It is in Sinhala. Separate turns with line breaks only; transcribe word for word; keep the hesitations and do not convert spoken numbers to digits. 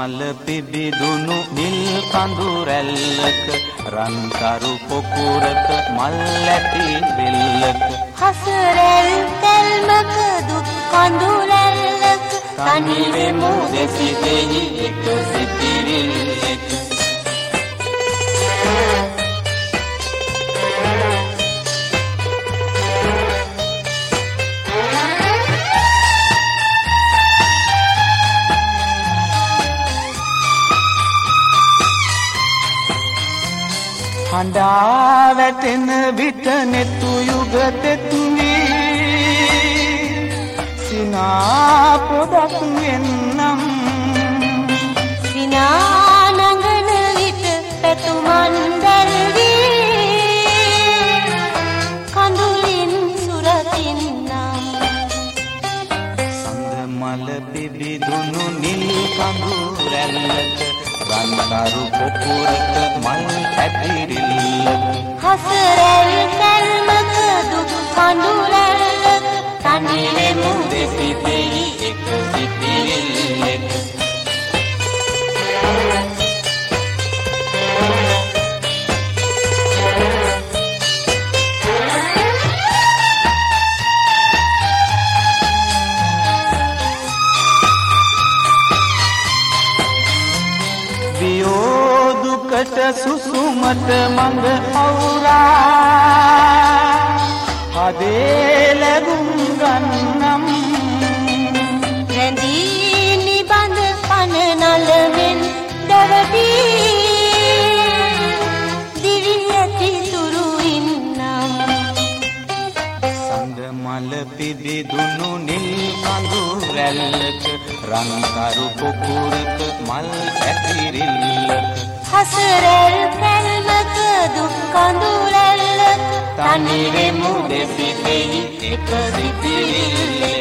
මල පිබිදුණු නිල් කඳු රැල්ලක රන්කරු පොකුරක මල් ඇති වෙල්ලක
හසරෙල් තෙල්මක දුක් කඳු රැල්ලක
තනි වෙමු දෙසිතෙහි එක සිතිරිල්ලක හඬා වැටෙන විට නෙතු යුග තෙත්වී සිනා පොදක් වෙන්නම්
සිනා නඟන විට පැතුමන් දැල්වී කඳුලින් සුරතින්නම්
සඳ මල පිබිදුණු නිල් කඳු රැල්ලක රන්කරු පොකුරක මල් ඇතිරිල්ලක
හසරෙල් තෙල්මක දුක් කඳු රැල්ලක
තනි වෙමු දෙසිතෙහි එක සිතිරිල්ලක වියෝදුකට සුසුමට මඟ අවුරා හදේ ලැබුම් ගන්නම්
රැඳී නිබඳ පන නලවෙන් දැවටී දිවි ඇති තුරු ඉන්නම්
සඳ මල පිබිදුණු නිල් කඳු රැල්ලක රන්කරු පොකුරක මල් ඇතිරිල්ලක
හසරෙල් තෙල්මක දුක් කඳු රැල්ලක
තනි වෙමු දෙසිතෙහි එක සිතිරිල්ලක